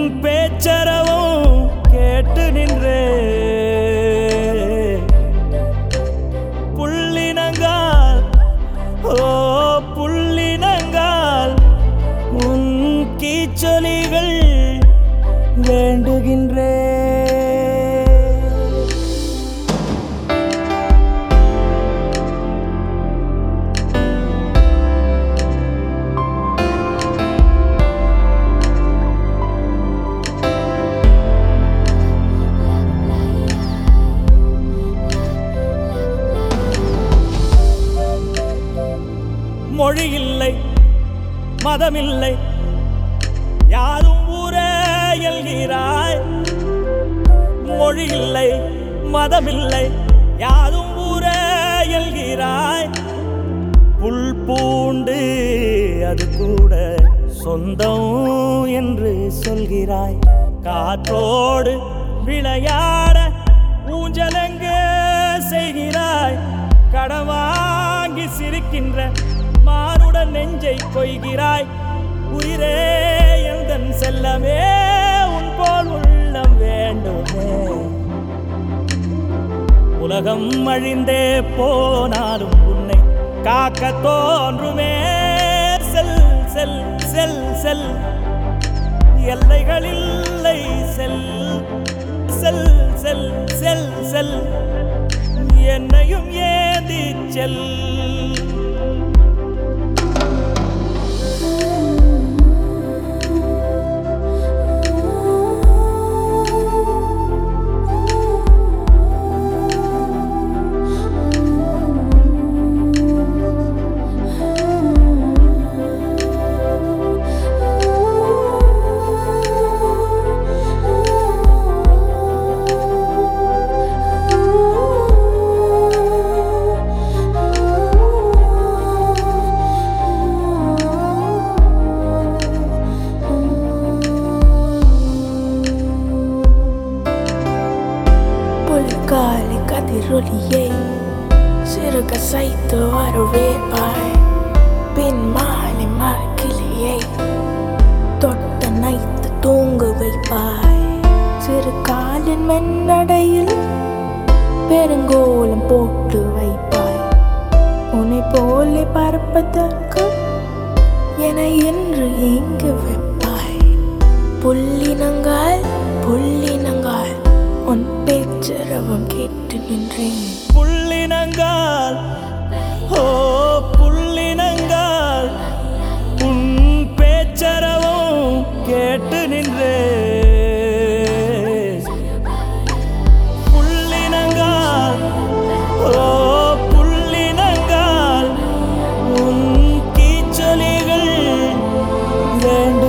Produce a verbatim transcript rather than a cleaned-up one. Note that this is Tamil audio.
பேச்சரவும் கேட்டு நின்றே புள்ளினங்கால் ஓ புள்ளினங்கால் உன் கீச்சொலிகள் வேண்டுகின்றே மொழி இல்லை மதமில்லை யாரும் ஊரே எல்கிறாய் மொழி இல்லை மதமில்லை யாரும் ஊரே எல்கிறாய் புல் பூண்டு அது கூட சொந்தம் என்று சொல்கிறாய் காற்றோடு விளையாட ஊஞ்சலெங்கே செய்கிறாய் கடவாங்கி சிரிக்கின்ற மானுடன் நெஞ்சை கொய்கிறாய் உயிரே எந்தன் செல்லமே உன் போல் உள்ளம் வேண்டுமே உலகம் அழிந்தே போனாலும் உன்னை காக்க தோன்றுமே செல் செல் செல் செல் எல்லைகளில்லை செல் செல் செல் செல் செல் என்னையும் ஏந்தி செல் காலை கதிரொலியை சிறுக சைத்து வரவேற்பாய் பின் மாலை மரக்கிளியை தொட்ட நைத்து தூங்க வைப்பாய் சிறு காலின் மென்னடையில் பெருங்கோலம் போட்டு வைப்பாய் உன்னை போலே பறப்பதற்கு என என்று எங்கு வைப்பாய் புள்ளினங்கால் புள்ளினங்கால் உன் பேச்சரவம் கேட்டு நின்றேன் புள்ளினங்கால் ஓ புள்ளினங்கால் உன் பேச்சரவம் கேட்டு நின்றே புள்ளினங்கால் ஓ புள்ளினங்கால் உன் கீச்சொலிகள் வேண்டும்